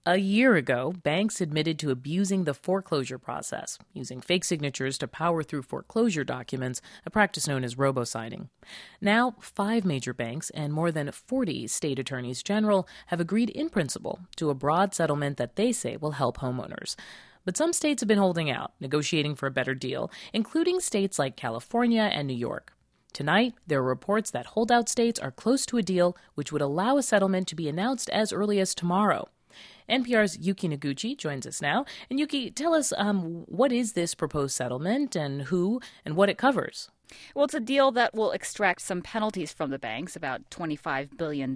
A year ago, banks admitted to abusing the foreclosure process, using fake signatures to power through foreclosure documents, a practice known as robo-signing. Now, 5 major banks and more than 40 state attorneys general have agreed in principle to a broad settlement that they say will help homeowners. But some states have been holding out, negotiating for a better deal, including states like California and New York. Tonight, there are reports that holdout states are close to a deal which would allow a settlement to be announced as early as tomorrow. NPR's Yuki Noguchi joins us now. And Yuki, tell us, what is this proposed settlement and who and what it covers? Well, it's a deal that will extract some penalties from the banks, about $25 billion,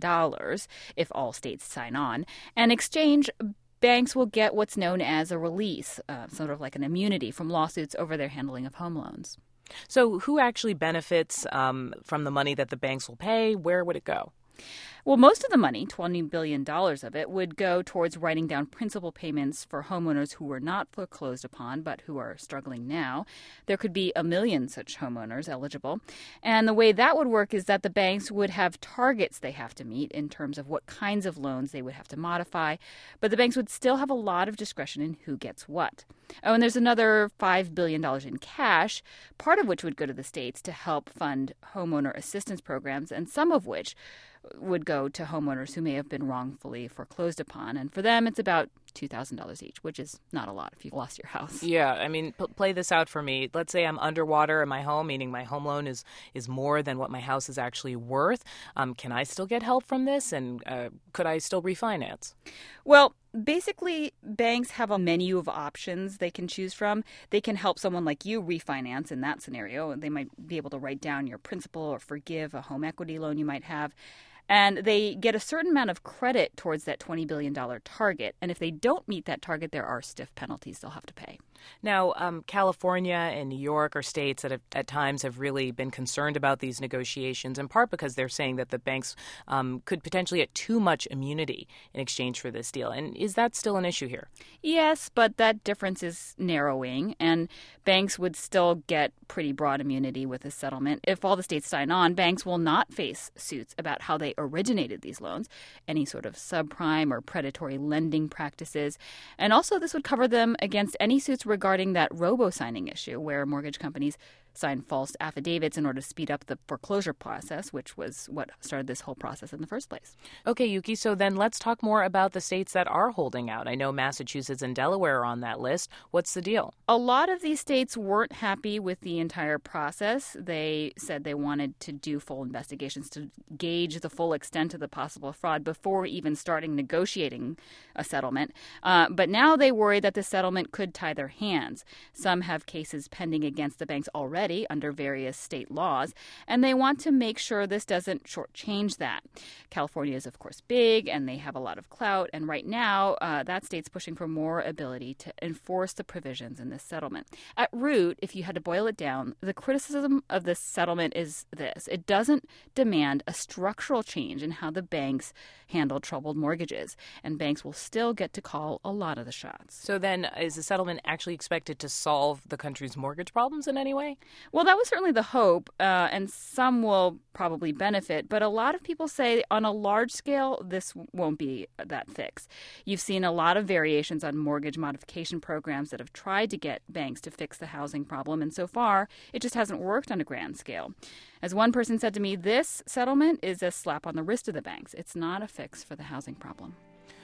if all states sign on. And in exchange, banks will get what's known as a release, sort of like an immunity from lawsuits over their handling of home loans. So who actually benefits from the money that the banks will pay? Where would it go? Well, most of the money, $20 billion of it, would go towards writing down principal payments for homeowners who were not foreclosed upon but who are struggling now. There could be 1 million such homeowners eligible. And the way that would work is that the banks would have targets they have to meet in terms of what kinds of loans they would have to modify. But the banks would still have a lot of discretion in who gets what. Oh, and there's another $5 billion in cash, part of which would go to the states to help fund homeowner assistance programs, and some of which would go to homeowners who may have been wrongfully foreclosed upon. And for them, it's about $2,000 each, which is not a lot if you've lost your house. Yeah, I mean, play this out for me. Let's say I'm underwater in my home, meaning my home loan is more than what my house is actually worth. Can I still get help from this? And could I still refinance? Well, basically, banks have a menu of options they can choose from. They can help someone like you refinance in that scenario. They might be able to write down your principal or forgive a home equity loan you might have. And they get a certain amount of credit towards that $20 billion target. And if they don't meet that target, there are stiff penalties they'll have to pay. Now, California and New York are states that at times have really been concerned about these negotiations, in part because they're saying that the banks could potentially get too much immunity in exchange for this deal. And is that still an issue here? Yes, but that difference is narrowing, and banks would still get pretty broad immunity with this settlement. If all the states sign on, banks will not face suits about how they originated these loans, any sort of subprime or predatory lending practices. And also, this would cover them against any suits regarding that robo-signing issue, where mortgage companies sign false affidavits in order to speed up the foreclosure process, which was what started this whole process in the first place. Okay, Yuki, so then let's talk more about the states that are holding out. I know Massachusetts and Delaware are on that list. What's the deal? A lot of these states weren't happy with the entire process. They said they wanted to do full investigations to gauge the full extent of the possible fraud before even starting negotiating a settlement. But now they worry that the settlement could tie their hands. Some have cases pending against the banks already under various state laws, and they want to make sure this doesn't shortchange that. California is, of course, big, and they have a lot of clout, and right now that state's pushing for more ability to enforce the provisions in this settlement. At root, if you had to boil it down, the criticism of this settlement is this: it doesn't demand a structural change in how the banks handle troubled mortgages, and banks will still get to call a lot of the shots. So then, is the settlement actually expected to solve the country's mortgage problems in any way? Well, that was certainly the hope, and some will probably benefit. But a lot of people say on a large scale, this won't be that fix. You've seen a lot of variations on mortgage modification programs that have tried to get banks to fix the housing problem. And so far, it just hasn't worked on a grand scale. As one person said to me, this settlement is a slap on the wrist of the banks. It's not a fix for the housing problem.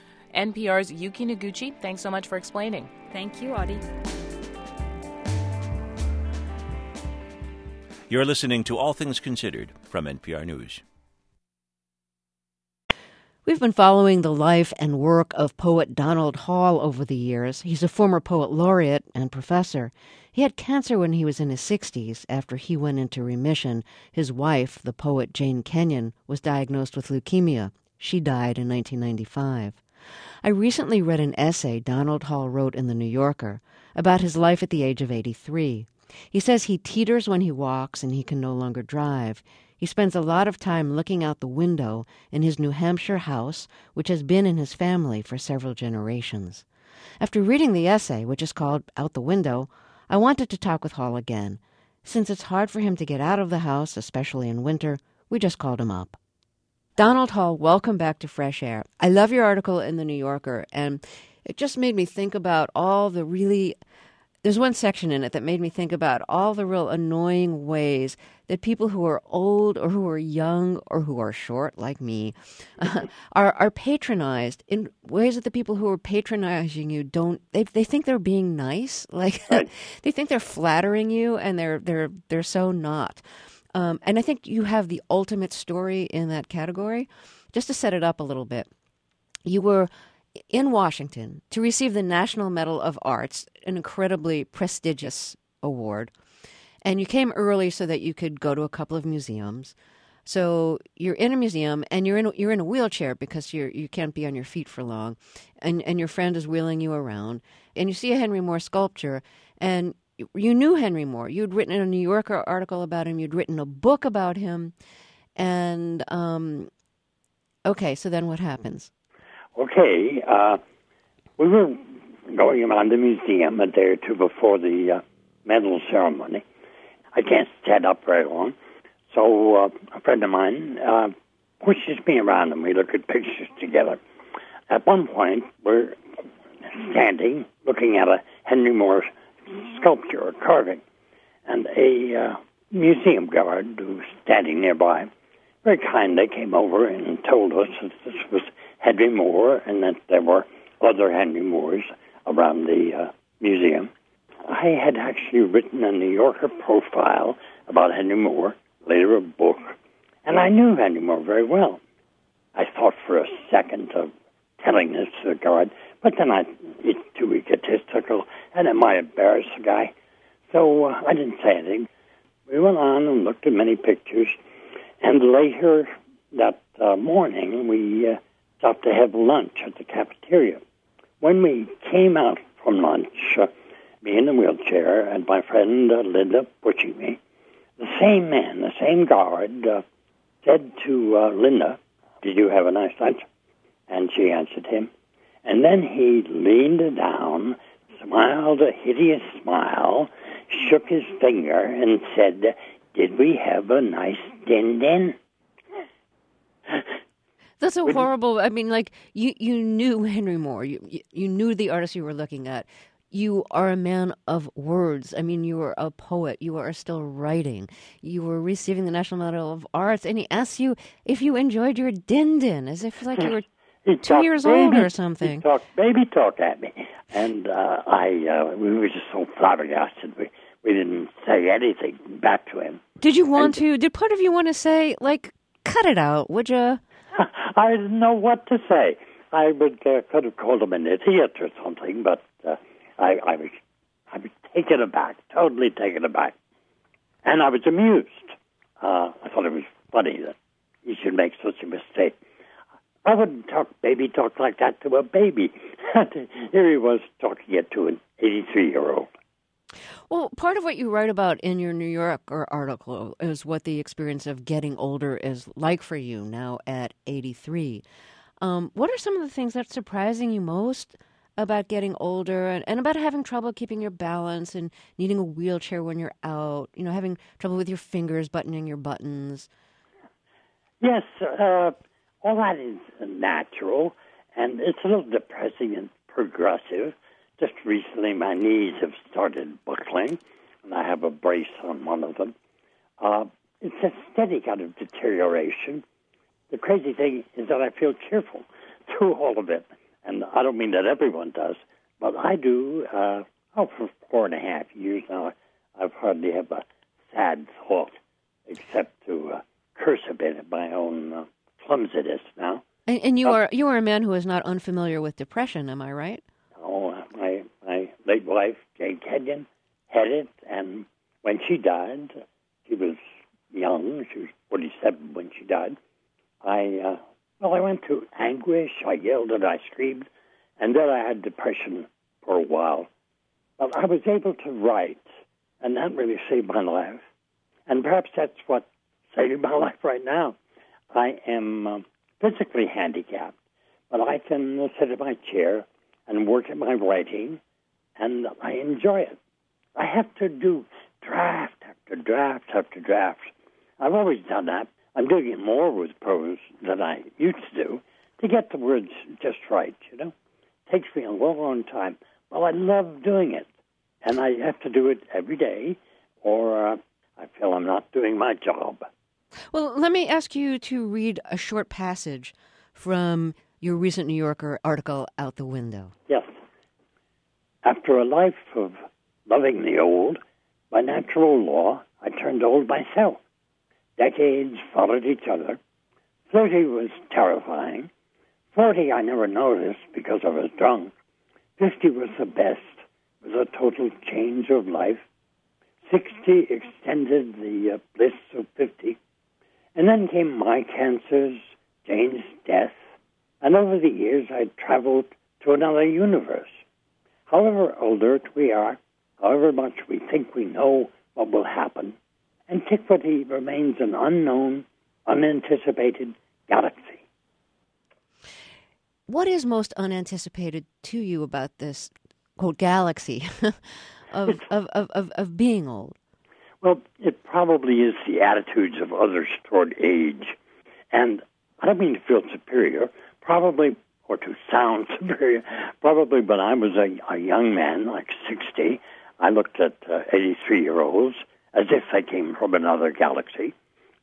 NPR's Yuki Noguchi, thanks so much for explaining. Thank you, Audie. You're listening to All Things Considered from NPR News. We've been following the life and work of poet Donald Hall over the years. He's a former poet laureate and professor. He had cancer when he was in his 60s. After he went into remission, his wife, the poet Jane Kenyon, was diagnosed with leukemia. She died in 1995. I recently read an essay Donald Hall wrote in The New Yorker about his life at the age of 83. He says he teeters when he walks and he can no longer drive. He spends a lot of time looking out the window in his New Hampshire house, which has been in his family for several generations. After reading the essay, which is called Out the Window, I wanted to talk with Hall again. Since it's hard for him to get out of the house, especially in winter, we just called him up. Donald Hall, welcome back to Fresh Air. I love your article in The New Yorker, and it just made me think about all the really... There's one section in it that made me think about all the real annoying ways that people who are old or who are young or who are short, like me, are patronized in ways that the people who are patronizing you don't... They think they're being nice. Like, Right. they think they're flattering you, and they're so not. And I think you have the ultimate story in that category. Just to set it up a little bit, you were in Washington to receive the National Medal of Arts, an incredibly prestigious award. And you came early so that you could go to a couple of museums. So you're in a museum and you're in a wheelchair because you can't be on your feet for long, and your friend is wheeling you around, and you see a Henry Moore sculpture, and you knew Henry Moore. You'd written a New Yorker article about him. You'd written a book about him. And, okay, so then what happens? Okay, we were going around the museum a day or two before the medal ceremony. I can't stand up very long. So a friend of mine pushes me around and we look at pictures together. At one point, we're standing looking at a Henry Moore sculpture or carving, and a museum guard who was standing nearby very kindly came over and told us that this was Henry Moore and that there were other Henry Moores around the museum. I had actually written a New Yorker profile about Henry Moore, later a book, and I knew Henry Moore very well. I thought for a second of telling this to the guard, but then it's too egotistical, and it might embarrass the guy. So I didn't say anything. We went on and looked at many pictures, and later that morning we stopped to have lunch at the cafeteria. When we came out from lunch, me in the wheelchair and my friend Linda pushing me, the same man, the same guard, said to Linda, "Did you have a nice lunch?" And she answered him. And then he leaned down, smiled a hideous smile, shook his finger, and said, "Did we have a nice din-din?" That's so horrible. I mean, like, you knew Henry Moore. You knew the artist you were looking at. You are a man of words. I mean, you were a poet. You are still writing. You were receiving the National Medal of Arts, and he asked you if you enjoyed your din-din, as if like you were He 2 years old or something. He talked baby talk at me, and we were just so flabbergasted. We didn't say anything back to him. Did you want to? Did part of you want to say, like, cut it out, would you? I didn't know what to say. I could have called him an idiot or something, but I was taken aback, totally taken aback, and I was amused. I thought it was funny that he should make such a mistake. I wouldn't talk baby talk like that to a baby. Here he was talking it to an 83-year-old. Well, part of what you write about in your New Yorker article is what the experience of getting older is like for you now at 83. What are some of the things that's surprising you most about getting older and about having trouble keeping your balance and needing a wheelchair when you're out, having trouble with your fingers buttoning your buttons? Yes, all that is natural, and it's a little depressing and progressive. Just recently, my knees have started buckling, and I have a brace on one of them. It's a steady kind of deterioration. The crazy thing is that I feel cheerful through all of it, and I don't mean that everyone does, but I do. For 4.5 years now, I've hardly have a sad thought, except to curse a bit at my own clumsiness now. And you are a man who is not unfamiliar with depression, am I right? Oh, my late wife, Jane Kenyon, had it, and when she died, she was young. She was 47 when she died. I went through anguish. I yelled and I screamed, and then I had depression for a while. But I was able to write, and that really saved my life. And perhaps that's what's saving my life right now. I am physically handicapped, but I can sit in my chair and work at my writing, and I enjoy it. I have to do draft after draft after draft. I've always done that. I'm doing it more with prose than I used to do to get the words just right, Takes me a long, long time. Well, I love doing it, and I have to do it every day, or I feel I'm not doing my job. Well, let me ask you to read a short passage from your recent New Yorker article, Out the Window. Yes. After a life of loving the old, by natural law, I turned old myself. Decades followed each other. 30 was terrifying. 40 I never noticed because I was drunk. 50 was the best. It was a total change of life. 60 extended the bliss of 50. And then came my cancers, Jane's death. And over the years, I traveled to another universe. However alert we are, however much we think we know what will happen, antiquity remains an unknown, unanticipated galaxy. What is most unanticipated to you about this, quote, galaxy of being old? Well, it probably is the attitudes of others toward age. And I don't mean to feel superior, probably, or to sound superior, probably when I was a young man, like 60, I looked at 83-year-olds as if they came from another galaxy.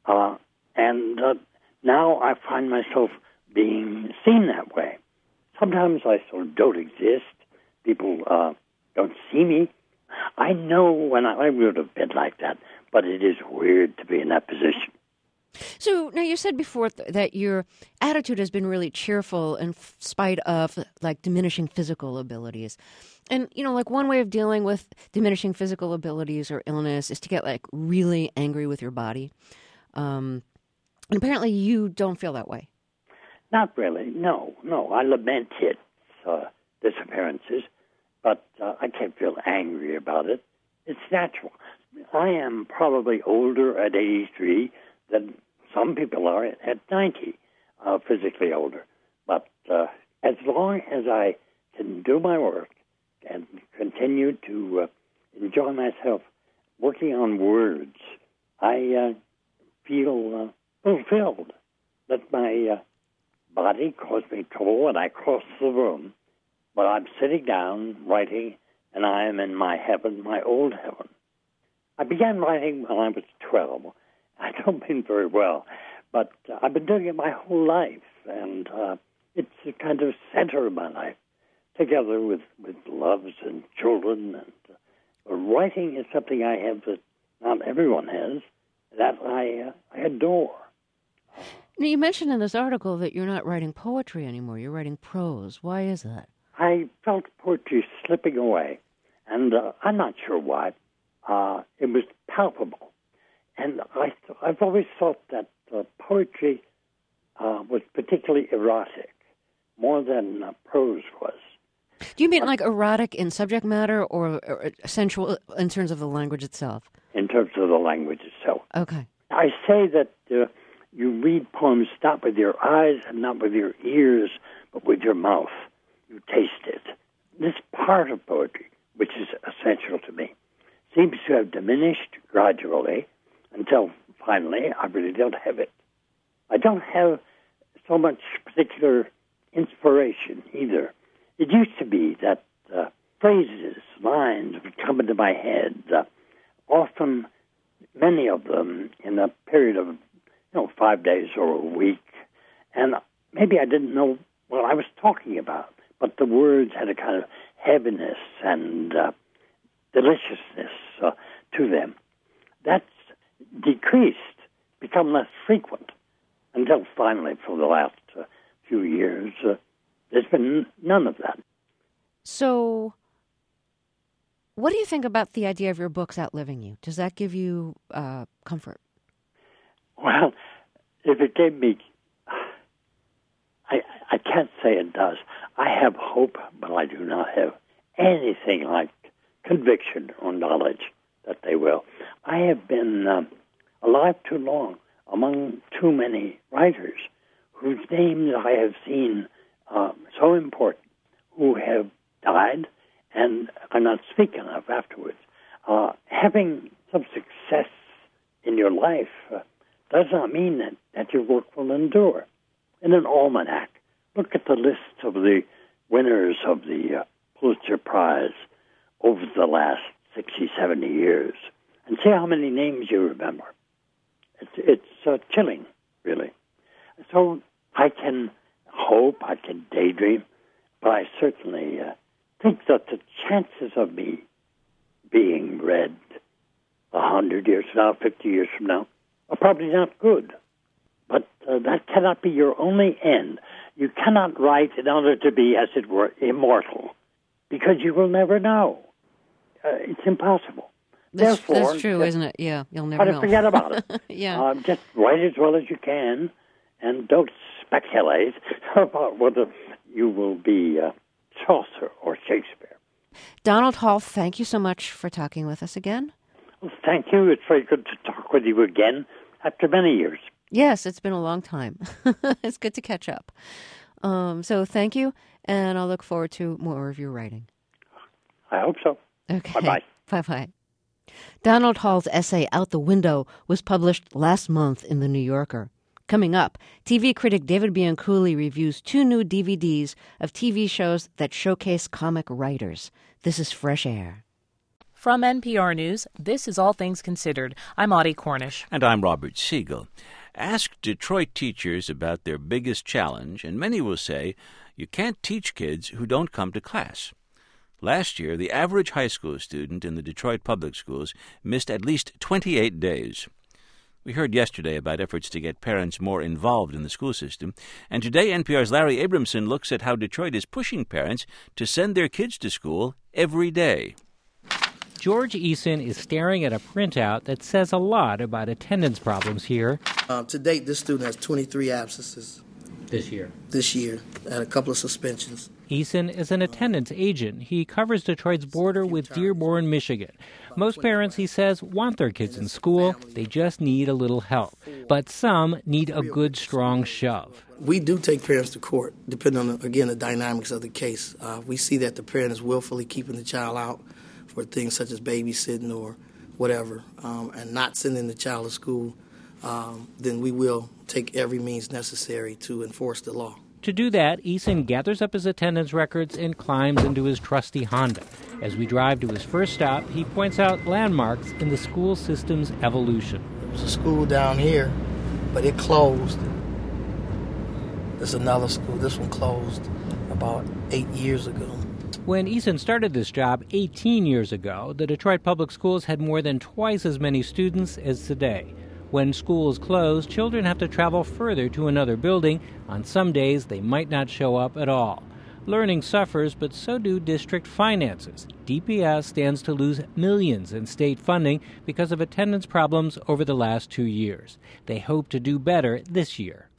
And now I find myself being seen that way. Sometimes I sort of don't exist. People don't see me. I know when I would have been like that, but it is weird to be in that position. So now you said before that your attitude has been really cheerful in spite of like diminishing physical abilities. And, like one way of dealing with diminishing physical abilities or illness is to get like really angry with your body. And apparently you don't feel that way. Not really. No. I lament its disappearances, but I can't feel angry about it. It's natural. I am probably older at 83 than some people are at 90, physically older. But as long as I can do my work and continue to enjoy myself working on words, I feel fulfilled. Let my body cause me trouble when I cross the room, but I'm sitting down writing, and I am in my heaven, my old heaven. I began writing when I was 12. I don't mean very well, but I've been doing it my whole life, and it's a kind of center of my life, together with loves and children. And writing is something I have that not everyone has, that I adore. Now, you mentioned in this article that you're not writing poetry anymore. You're writing prose. Why is that? I felt poetry slipping away, and I'm not sure why. It was palpable. And I've always thought that poetry was particularly erotic, more than prose was. Do you mean like erotic in subject matter or sensual in terms of the language itself? In terms of the language itself. Okay. I say that you read poems not with your eyes and not with your ears, but with your mouth. You taste it. This part of poetry, which is essential to me, seems to have diminished gradually until finally I really don't have it. I don't have so much particular inspiration either. It used to be that phrases, lines would come into my head, often many of them in a period of 5 days or a week, and maybe I didn't know what I was talking about, but the words had a kind of heaviness and deliciousness to them. That's decreased, become less frequent, until finally, for the last few years, there's been none of that. So, what do you think about the idea of your books outliving you? Does that give you comfort? Well, if it gave me... I can't say it does. I have hope, but I do not have anything like conviction or knowledge that they will. I have been alive too long among too many writers whose names I have seen so important, who have died and are not speaking of afterwards. Having some success in your life does not mean that your work will endure. In an almanac, look at the list of the winners of the Pulitzer Prize over the last 60, 70 years, and see how many names you remember. It's chilling, really. So I can hope, I can daydream, but I certainly think that the chances of me being read 100 years from now, 50 years from now, are probably not good. But that cannot be your only end. You cannot write in order to be, as it were, immortal, because you will never know. It's impossible. That's Therefore, true, isn't it? Yeah, you'll never know. Forget about it. Yeah. Just write as well as you can, and don't speculate about whether you will be Chaucer or Shakespeare. Donald Hall, thank you so much for talking with us again. Well, thank you. It's very good to talk with you again after many years. Yes, it's been a long time. It's good to catch up. So thank you, and I'll look forward to more of your writing. I hope so. Okay. Bye-bye. Bye-bye. Donald Hall's essay, Out the Window, was published last month in The New Yorker. Coming up, TV critic David Bianculli reviews 2 new DVDs of TV shows that showcase comic writers. This is Fresh Air. From NPR News, this is All Things Considered. I'm Audie Cornish. And I'm Robert Siegel. Ask Detroit teachers about their biggest challenge, and many will say, you can't teach kids who don't come to class. Last year, the average high school student in the Detroit public schools missed at least 28 days. We heard yesterday about efforts to get parents more involved in the school system, and today NPR's Larry Abramson looks at how Detroit is pushing parents to send their kids to school every day. George Eason is staring at a printout that says a lot about attendance problems here. To date, this student has 23 absences. This year, and a couple of suspensions. Eason is an attendance agent. He covers Detroit's border with Dearborn, Michigan. Most parents, he says, want their kids in school. They just need a little help. But some need a good, strong shove. We do take parents to court, depending on, again, the dynamics of the case. We see that the parent is willfully keeping the child out for things such as babysitting or whatever, and not sending the child to school, then we will take every means necessary to enforce the law. To do that, Eason gathers up his attendance records and climbs into his trusty Honda. As we drive to his first stop, he points out landmarks in the school system's evolution. There's a school down here, but it closed. There's another school. This one closed about 8 years ago. When Eason started this job 18 years ago, the Detroit Public Schools had more than twice as many students as today. When schools close, children have to travel further to another building. On some days, they might not show up at all. Learning suffers, but so do district finances. DPS stands to lose millions in state funding because of attendance problems over the last 2 years. They hope to do better this year.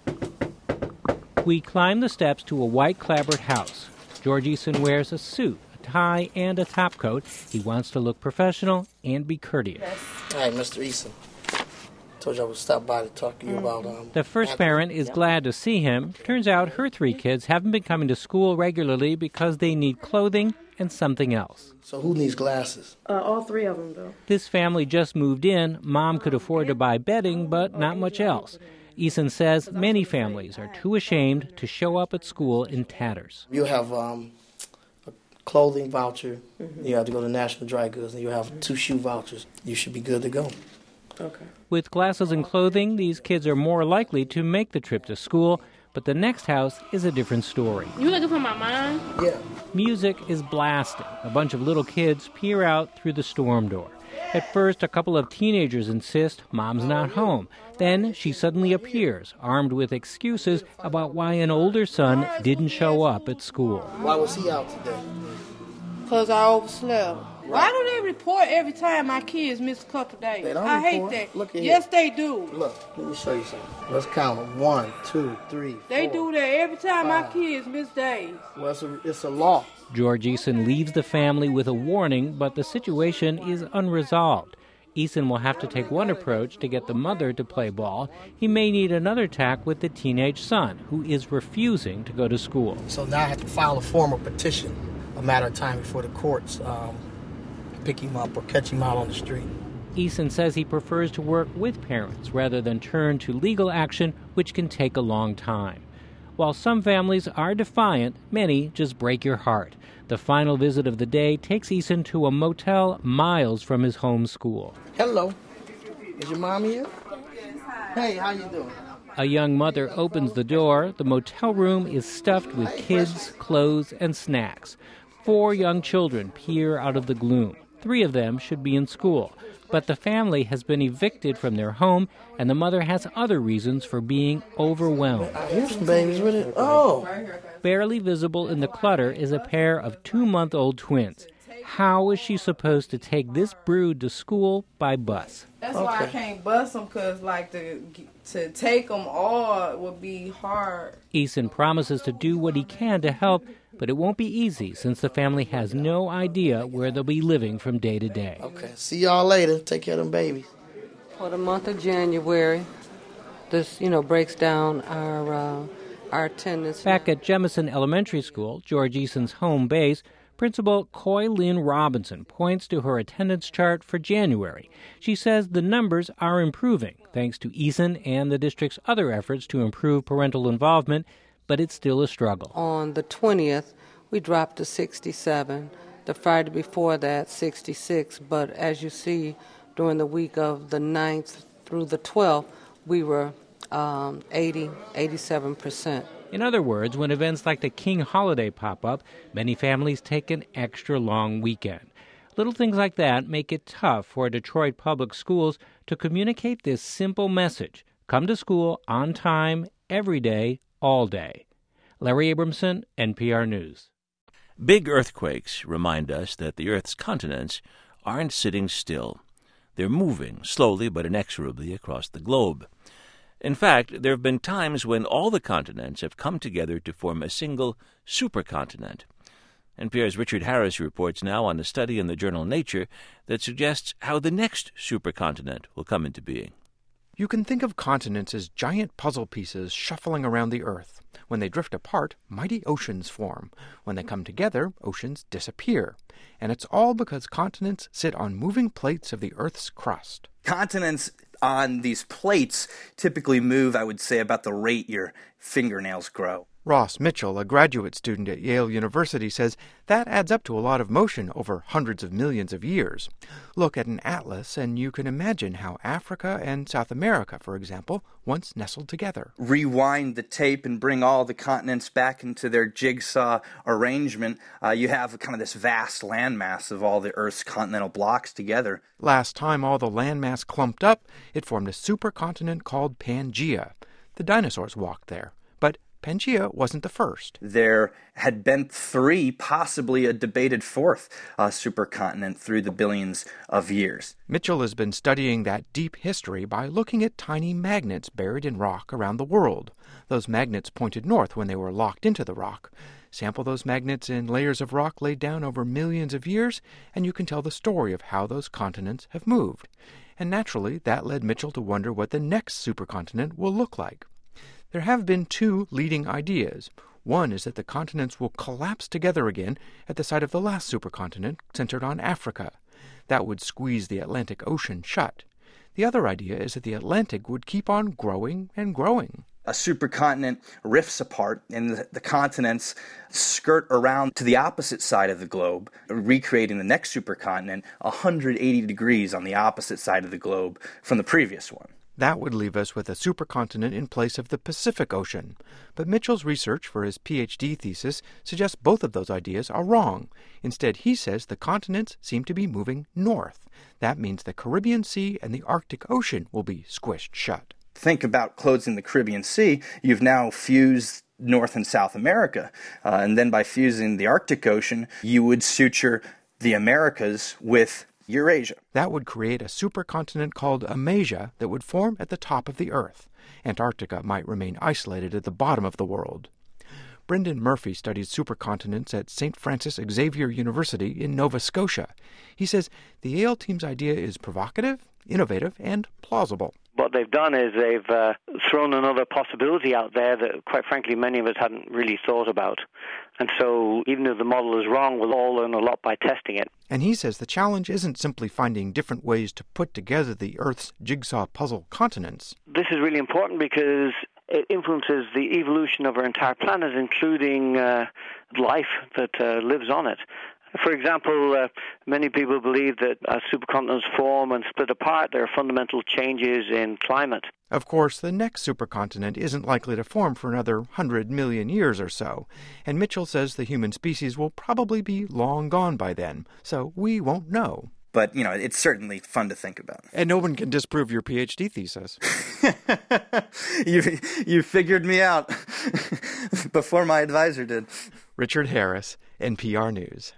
We climb the steps to a white clapboard house. George Eason wears a suit, a tie, and a topcoat. He wants to look professional and be courteous. Hi, Mr. Eason. Told you I would stop by to talk to you about... The first parent is glad to see him. Turns out her 3 kids haven't been coming to school regularly because they need clothing and something else. So who needs glasses? All 3 of them, though. This family just moved in. Mom could afford to buy bedding, but not much else. Eason says many families are too ashamed to show up at school in tatters. You'll have a clothing voucher. You have to go to National Dry Goods, and you'll have 2 shoe vouchers. You should be good to go. Okay. With glasses and clothing, these kids are more likely to make the trip to school, but the next house is a different story. You looking for my mom? Yeah. Music is blasting. A bunch of little kids peer out through the storm door. At first, a couple of teenagers insist Mom's not home. Then she suddenly appears, armed with excuses about why an older son didn't show up at school. Why was he out today? Because I overslept. Why do they report every time my kids miss a couple days? They don't I report. hate that. Look at yes, here. they do. Look, let me show you something. Let's count them. 1, 2, 3, 4. They do that every time 5. my kids miss days. Well, it's a law. George Eason leaves the family with a warning, but the situation is unresolved. Eason will have to take one approach to get the mother to play ball. He may need another tack with the teenage son, who is refusing to go to school. So now I have to file a formal petition, a matter of time before the courts pick him up or catch him out on the street. Eason says he prefers to work with parents rather than turn to legal action, which can take a long time. While some families are defiant, many just break your heart. The final visit of the day takes Eason to a motel miles from his home school. Hello. Is your mom here? Hey, how you doing? A young mother opens the door. The motel room is stuffed with kids, clothes, and snacks. 4 young children peer out of the gloom. 3 of them should be in school. But the family has been evicted from their home, and the mother has other reasons for being overwhelmed. Here's some babies with it. Oh. Barely visible in the clutter is a pair of 2-month-old twins. How is she supposed to take this brood to school by bus? That's why I can't bus them, because to take them all would be hard. Eason promises to do what he can to help, but it won't be easy since the family has no idea where they'll be living from day to day. Okay, see y'all later. Take care of them babies. For the month of January, this, breaks down our attendance. Back at Jemison Elementary School, George Eason's home base, Principal Coy Lynn Robinson points to her attendance chart for January. She says the numbers are improving thanks to Eason and the district's other efforts to improve parental involvement, but it's still a struggle. On the 20th, we dropped to 67. The Friday before that, 66. But as you see, during the week of the 9th through the 12th, we were 87%. In other words, when events like the King holiday pop up, many families take an extra long weekend. Little things like that make it tough for Detroit Public Schools to communicate this simple message: come to school on time, every day, all day. Larry Abramson, NPR News. Big earthquakes remind us that the Earth's continents aren't sitting still. They're moving slowly but inexorably across the globe. In fact, there have been times when all the continents have come together to form a single supercontinent. NPR's Richard Harris reports now on a study in the journal Nature that suggests how the next supercontinent will come into being. You can think of continents as giant puzzle pieces shuffling around the Earth. When they drift apart, mighty oceans form. When they come together, oceans disappear. And it's all because continents sit on moving plates of the Earth's crust. Continents on these plates typically move, I would say, about the rate your fingernails grow. Ross Mitchell, a graduate student at Yale University, says that adds up to a lot of motion over hundreds of millions of years. Look at an atlas and you can imagine how Africa and South America, for example, once nestled together. Rewind the tape and bring all the continents back into their jigsaw arrangement. You have kind of this vast landmass of all the Earth's continental blocks together. Last time all the landmass clumped up, it formed a supercontinent called Pangaea. The dinosaurs walked there. But Pangaea wasn't the first. There had been 3, possibly a debated 4th supercontinent through the billions of years. Mitchell has been studying that deep history by looking at tiny magnets buried in rock around the world. Those magnets pointed north when they were locked into the rock. Sample those magnets in layers of rock laid down over millions of years, and you can tell the story of how those continents have moved. And naturally, that led Mitchell to wonder what the next supercontinent will look like. There have been 2 leading ideas. One is that the continents will collapse together again at the site of the last supercontinent, centered on Africa. That would squeeze the Atlantic Ocean shut. The other idea is that the Atlantic would keep on growing and growing. A supercontinent rifts apart, and the continents skirt around to the opposite side of the globe, recreating the next supercontinent 180 degrees on the opposite side of the globe from the previous one. That would leave us with a supercontinent in place of the Pacific Ocean. But Mitchell's research for his PhD thesis suggests both of those ideas are wrong. Instead, he says the continents seem to be moving north. That means the Caribbean Sea and the Arctic Ocean will be squished shut. Think about closing the Caribbean Sea. You've now fused North and South America. And then by fusing the Arctic Ocean, you would suture the Americas with Eurasia. That would create a supercontinent called Amasia that would form at the top of the Earth. Antarctica might remain isolated at the bottom of the world. Brendan Murphy studies supercontinents at St. Francis Xavier University in Nova Scotia. He says the Yale team's idea is provocative, innovative, and plausible. what they've done is they've thrown another possibility out there that, quite frankly, many of us hadn't really thought about. And so even if the model is wrong, we'll all learn a lot by testing it. And he says the challenge isn't simply finding different ways to put together the Earth's jigsaw puzzle continents. This is really important because it influences the evolution of our entire planet, including life that lives on it. For example, many people believe that as supercontinents form and split apart, there are fundamental changes in climate. Of course, the next supercontinent isn't likely to form for another 100 million years or so, and Mitchell says the human species will probably be long gone by then, so we won't know. But, it's certainly fun to think about. And no one can disprove your PhD thesis. You figured me out before my advisor did. Richard Harris, NPR News.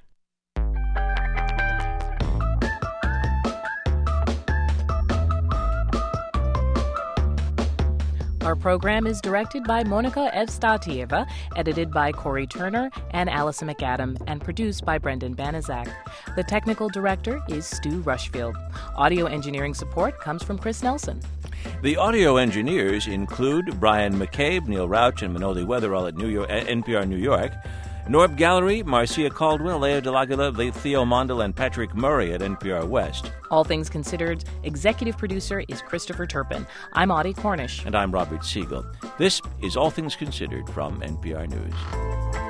Our program is directed by Monica Evstatieva, edited by Corey Turner and Allison McAdam, and produced by Brendan Banaszak. The technical director is Stu Rushfield. Audio engineering support comes from Chris Nelson. The audio engineers include Brian McCabe, Neil Rauch, and Manoli Weatherall at NPR New York, Norb Gallery, Marcia Caldwell, Leo de l'Aguila, Theo Mondel, and Patrick Murray at NPR West. All Things Considered executive producer is Christopher Turpin. I'm Audie Cornish. And I'm Robert Siegel. This is All Things Considered from NPR News.